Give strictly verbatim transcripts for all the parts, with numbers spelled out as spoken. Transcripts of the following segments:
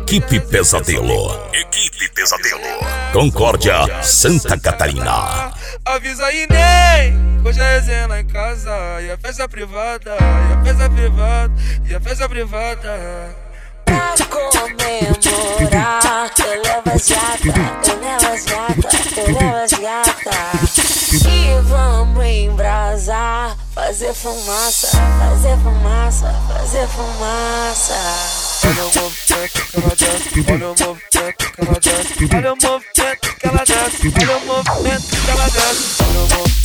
Equipe Pesadelo. Equipe Pesadelo. Concórdia, Santa Catarina. Avisa aí, Ney, hoje é resenha lá em casa. E a festa privada, e a festa privada, e a festa privada. Pra comemorar, eu levo as gata, eu levo as gata, eu levo as gata. E vamos embrasar, fazer fumaça, fazer fumaça, fazer fumaça. Olha o movimento que ela desce, olha o movimento que ela desce, olha o movimento que ela desce, olha o movimento que ela desce, olha o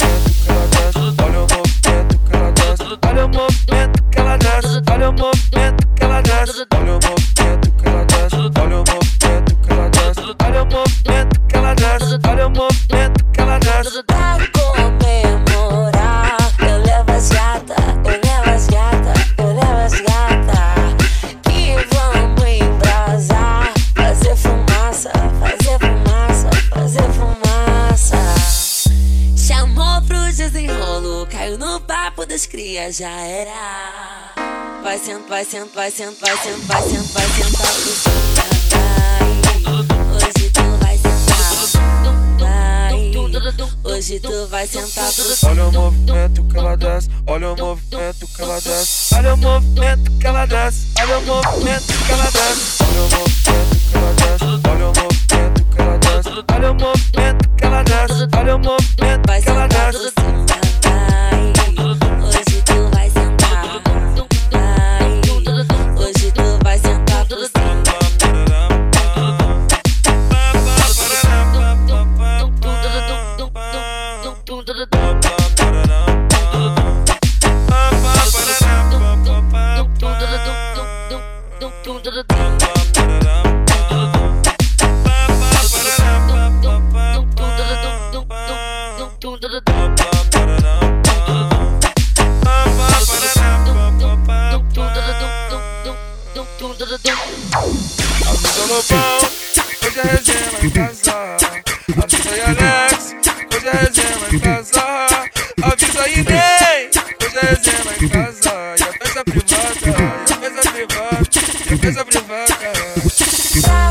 movimento que ela desce, olha o movimento que ela desce, olha o movimento que ela desce, olha o movimento que ela desce, olha o movimento que ela desce, olha o movimento que ela desce, olha o movimento que ela desce. Pra comemorar, eu levo as gata, eu levo as gata, eu levo as gata. Que vamos embrasar, fazer fumaça, fazer fumaça, fazer fumaça. Chamou pro desenrolo, caiu no papo das crias, já era. Vai sento, vai sento, vai sento, vai sento, vai sento, vai sentar pro cima. Hoje tu vai sentar, vai. Hoje tu vai sentar pro cima. Olha o movimento que ela desce, olha o movimento que ela desce, olha o movimento que ela desce, olha o movimento que ela desce, olha o movimento que ela desce, olha o movimento que ela desce, olha o movimento que ela desce, olha o movimento Vai que ela sentar pro desce. cima, vai. Hoje tu vai sentar, vai. Hoje tu vai sentar pro cima. Avisa Lobão, hoje é resenha lá em casa. Avisa aí Alex, hoje é resenha lá em casa. Avisa aí Ney, hoje é resenha lá em casa. E a festa privada, e a festa privada, e a festa privada. Pra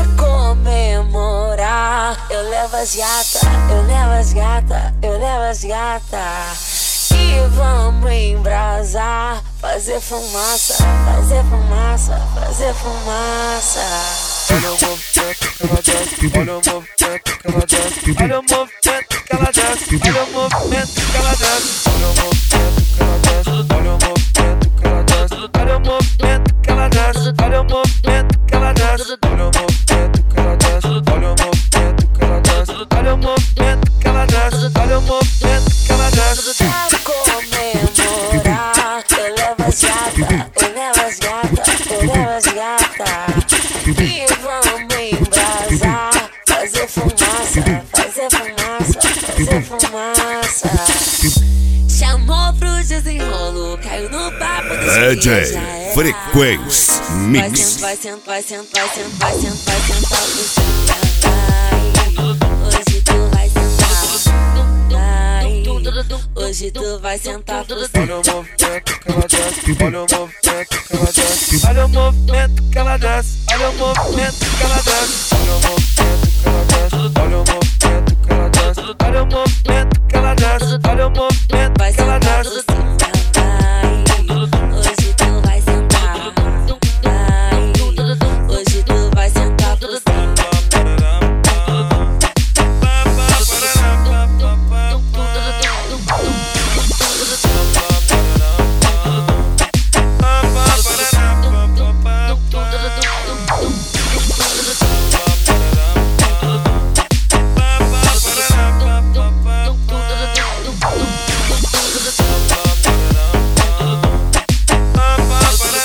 comemorar, eu levo as gata, eu levo as gata, eu levo as gata. E vamos embrasar, fazer fumaça, fazer fumaça, fazer fumaça. Olha o movimento que ela desce, olha o movimento que ela desce, olha o movimento que ela desce, olha o movimento que ela desce, olha o movimento que ela desce, olha o movimento que ela desce, olha o movimento que ela desce, olha o movimento que ela desce, olha o movimento que ela desce, olha o movimento que ela desce, olha o movimento que ela desce, olha o movimento que ela desce. Pra comemorar, eu levo as gata, eu levo as gata, eu levo as gata. E vamos embrasar, fazer fumaça, fazer fumaça, fazer fumaça. Chamou pro desenrolo, caiu no papo dos D J crias, já era. Frequência Vai Mix. sento, vai sento, vai sento, vai sento, vai sento, vai sentar pro cima, vai. Hoje tu vai sentar, vai. Hoje tu vai sentar pro cima. Olha o movimento que ela desce, olha o movimento que ela desce, olha o movimento que ela desce, olha o movimento que ela desce.